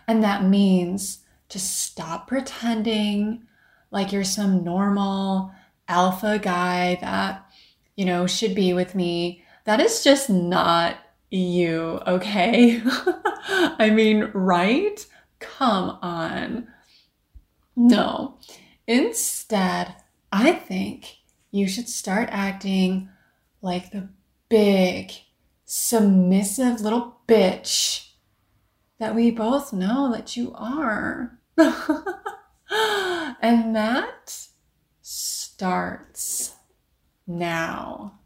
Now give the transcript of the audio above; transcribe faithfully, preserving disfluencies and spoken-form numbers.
And that means to stop pretending like you're some normal alpha guy that, you know, should be with me. That is just not you, okay? I mean, right? Come on. No. Instead, I think you should start acting like the big, submissive little bitch that we both know that you are. And that starts now.